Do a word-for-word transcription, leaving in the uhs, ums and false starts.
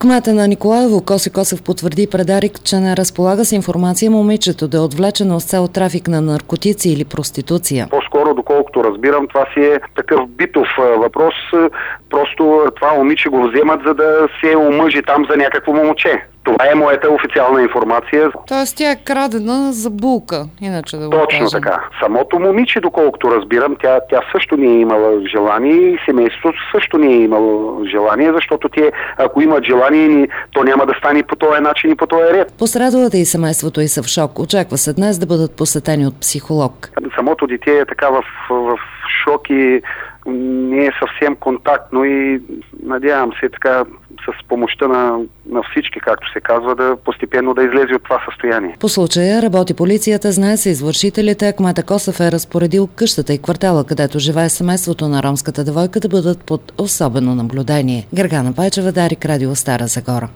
Кмета на Николаево Коси Косев потвърди пред Дарик, че не разполага с информация момичето да е отвлечено с цел трафик на наркотици или проституция. По-скоро, доколкото разбирам, това си е такъв битов въпрос. Просто това момиче го вземат, за да се омъжи там за някакво момче. Това е моята официална информация. Тоест тя е крадена за булка, иначе да го Точно кажем. така. Самото момиче, доколкото разбирам, тя, тя също не е имала желание и семейството също не е имало желание, защото те, ако имат желание, то няма да стане по този начин и по този ред. Пострадалата и семейството й са в шок. Очаква се днес да бъдат посетени от психолог. Самото дете е така в, в шок и не е съвсем контактно и надявам се така с помощта на, на всички, както се казва, да постепенно да излезе от това състояние. По случая работи полицията, знае се извършителите, кмета Косев е разпоредил къщата и квартала, където живее семейството на ромската девойка, да бъдат под особено наблюдение. Гергана Пайчева, Дарик, Радио Стара Загора.